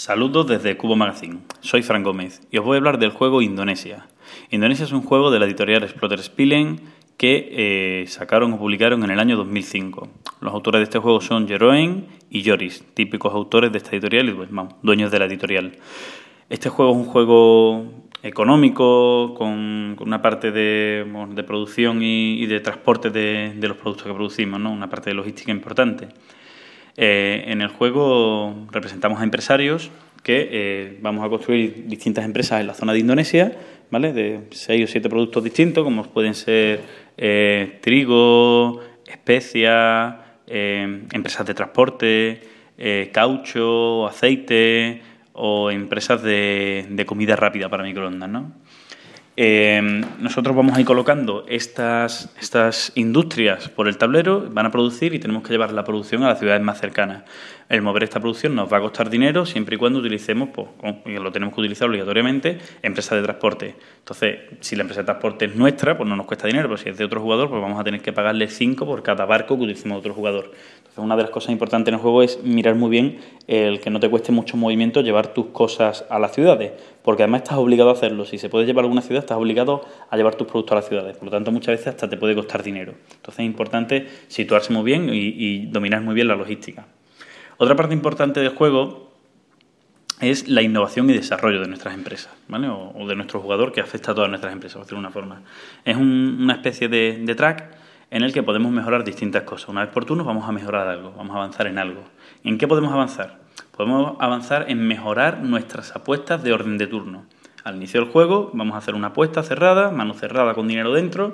Saludos desde Cubo Magazine. Soy Fran Gómez y os voy a hablar del juego Indonesia. Indonesia es un juego de la editorial Explorer-Spielen que sacaron o publicaron en el año 2005. Los autores de este juego son Jeroen y Joris, típicos autores de esta editorial y dueños de la editorial. Este juego es un juego económico con una parte de producción y de transporte de los productos que producimos, ¿no? Una parte de logística importante. En el juego representamos a empresarios que vamos a construir distintas empresas en la zona de Indonesia, ¿vale? De 6 o 7 productos distintos, como pueden ser trigo, especias, empresas de transporte, caucho, aceite o empresas de comida rápida para microondas, ¿no? Nosotros vamos a ir colocando estas industrias por el tablero, van a producir y tenemos que llevar la producción a las ciudades más cercanas. El mover esta producción nos va a costar dinero siempre y cuando utilicemos, y lo tenemos que utilizar obligatoriamente, empresas de transporte. Entonces, si la empresa de transporte es nuestra, pues no nos cuesta dinero, pero si es de otro jugador, pues vamos a tener que pagarle 5 por cada barco que utilicemos de otro jugador. Entonces, una de las cosas importantes en el juego es mirar muy bien el que no te cueste mucho movimiento llevar tus cosas a las ciudades, porque además estás obligado a hacerlo. Si se puede llevar a alguna ciudad, estás obligado a llevar tus productos a las ciudades. Por lo tanto, muchas veces hasta te puede costar dinero. Entonces, es importante situarse muy bien y dominar muy bien la logística. Otra parte importante del juego es la innovación y desarrollo de nuestras empresas, ¿vale? O de nuestro jugador, que afecta a todas nuestras empresas, por decirlo de una forma. Es una especie de track en el que podemos mejorar distintas cosas. Una vez por turno vamos a mejorar algo, vamos a avanzar en algo. ¿En qué podemos avanzar? Podemos avanzar en mejorar nuestras apuestas de orden de turno. Al inicio del juego vamos a hacer una apuesta cerrada, mano cerrada con dinero dentro,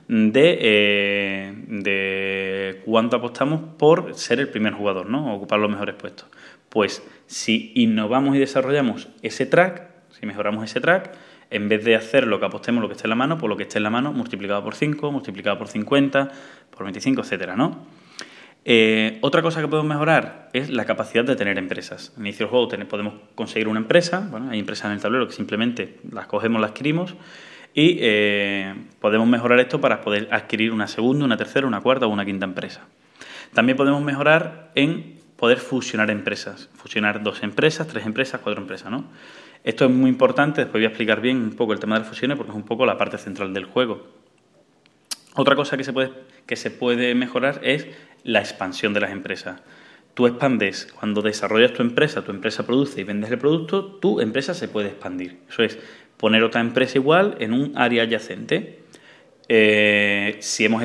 de cuánto apostamos por ser el primer jugador, ¿no? Ocupar los mejores puestos. Pues si innovamos y desarrollamos ese track, si mejoramos ese track, en vez de hacer lo que apostemos, lo que esté en la mano, pues lo que esté en la mano multiplicado por 5, multiplicado por 50, por 25, etcétera, ¿no? Otra cosa que podemos mejorar es la capacidad de tener empresas. Al inicio del juego podemos conseguir una empresa, bueno, hay empresas en el tablero que simplemente las cogemos, las adquirimos, y podemos mejorar esto para poder adquirir una segunda, una tercera, una cuarta o una quinta empresa. También podemos mejorar en poder fusionar empresas, fusionar 2 empresas, 3 empresas, 4 empresas, ¿no? Esto es muy importante, después voy a explicar bien un poco el tema de las fusiones porque es un poco la parte central del juego. Otra cosa que se puede mejorar es la expansión de las empresas. Tú expandes, cuando desarrollas tu empresa produce y vendes el producto, tu empresa se puede expandir. Eso es poner otra empresa igual en un área adyacente. Si hemos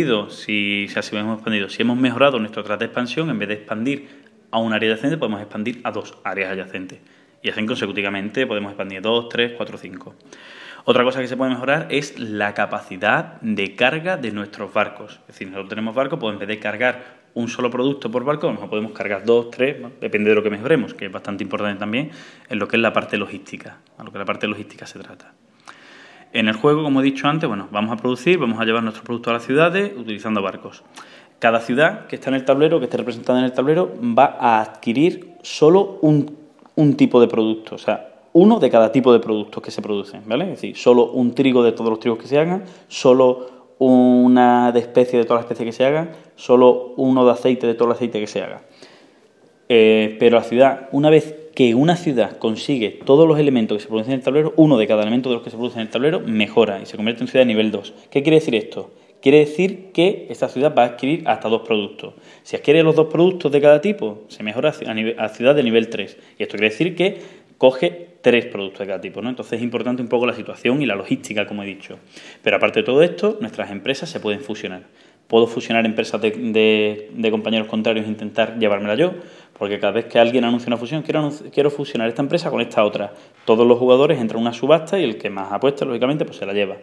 mejorado nuestro track de expansión, en vez de expandir a un área adyacente, podemos expandir a 2 áreas adyacentes. Y así consecutivamente podemos expandir 2, 3, 4, 5. Otra cosa que se puede mejorar es la capacidad de carga de nuestros barcos. Es decir, nosotros tenemos barcos, pues en vez de cargar un solo producto por barco, a lo mejor podemos cargar 2, 3, ¿no? Depende de lo que mejoremos, que es bastante importante también en lo que es la parte logística, a lo que la parte logística se trata. En el juego, como he dicho antes, bueno, vamos a producir, vamos a llevar nuestros productos a las ciudades utilizando barcos. Cada ciudad que está en el tablero, que esté representada en el tablero, va a adquirir solo un tipo de producto, o sea, uno de cada tipo de productos que se producen, ¿vale? Es decir, solo un trigo de todos los trigos que se hagan, solo una de especie de todas las especies que se hagan, solo uno de aceite de todo el aceite que se haga. Pero la ciudad, una vez que una ciudad consigue todos los elementos que se producen en el tablero, uno de cada elemento de los que se producen en el tablero mejora y se convierte en ciudad de nivel 2. ¿Qué quiere decir esto? Quiere decir que esta ciudad va a adquirir hasta 2 productos. Si adquiere los 2 productos de cada tipo, se mejora a ciudad de nivel 3. Y esto quiere decir que coge 3 productos de cada tipo, ¿no? Entonces es importante un poco la situación y la logística, como he dicho. Pero aparte de todo esto, nuestras empresas se pueden fusionar. Puedo fusionar empresas de compañeros contrarios e intentar llevármela yo, porque cada vez que alguien anuncia una fusión, quiero fusionar esta empresa con esta otra. Todos los jugadores entran a una subasta y el que más apuesta, lógicamente, pues se la lleva.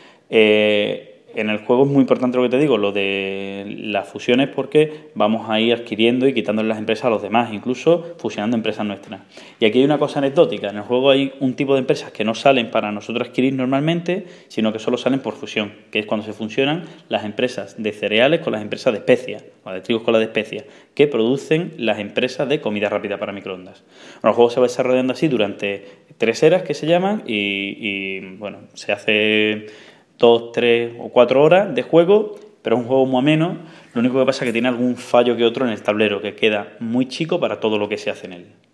En el juego es muy importante lo que te digo, lo de las fusiones, porque vamos a ir adquiriendo y quitándole las empresas a los demás, incluso fusionando empresas nuestras. Y aquí hay una cosa anecdótica. En el juego hay un tipo de empresas que no salen para nosotros adquirir normalmente, sino que solo salen por fusión, que es cuando se fusionan las empresas de cereales con las empresas de especias, o de trigos con las de especias, que producen las empresas de comida rápida para microondas. Bueno, el juego se va desarrollando así durante 3 eras, que se llaman, y bueno, se hace 2, 3 o 4 horas de juego, pero es un juego muy ameno. Lo único que pasa es que tiene algún fallo que otro en el tablero, que queda muy chico para todo lo que se hace en él.